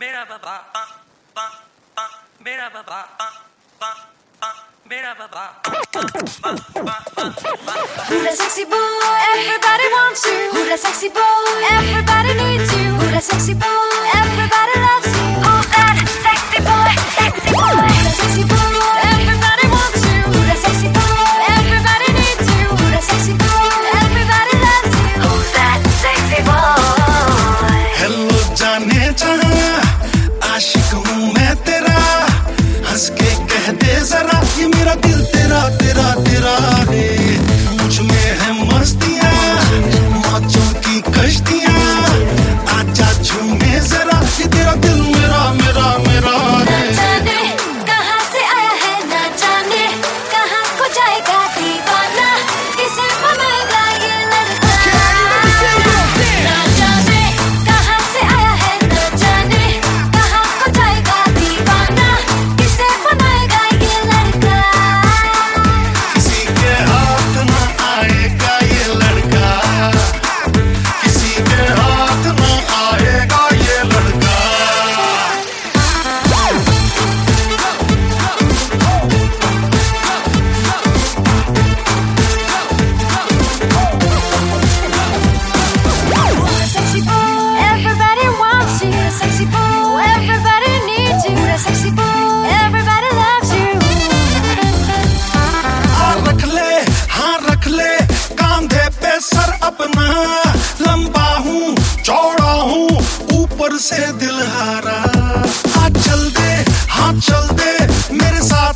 that sexy boy? Everybody wants you. Who that sexy boy? Everybody needs you. Who that sexy boy? Everybody loves you. Who's that sexy boy? Sexy boy. Who that sexy boy? Everybody wants you. Who that sexy boy? Everybody needs you. Who that sexy boy? Everybody loves you. Who's that sexy boy? Hello जाने जहाँ आशिक हूँ मैं तेरा, हंस के कह दे जरा ये मेरा दिल तेरा तेरा तेरा है। मुझ में है मस्तियाँ मौजों की कश्तियाँ, आजा झूमे जरा ये तेरा दिल मेरा मेरा मेरा है। ना जाने कहाँ से आया है, ना जाने कहाँ को जाएगा दीवाना, किसे बनाएगा ये लड़का। ना जाने कहाँ से आया है, ना जाने कहाँ को जाएगा दीवाना, किसे बनाएगा ये लड़का। किसी के हाथ ना आएगा ये लड़का, किसी के हाथ ना आएगा ये लड़का। Sexy boy, everybody wants you. Sexy boy, everybody needs you. Sexy boy, everybody loves you. रख ले हाँ रख ले कांधे पे सर अपना, लंबा हूँ चौड़ा हूँ ऊपर से दिल हारा। हाँ चल दे मेरे साथ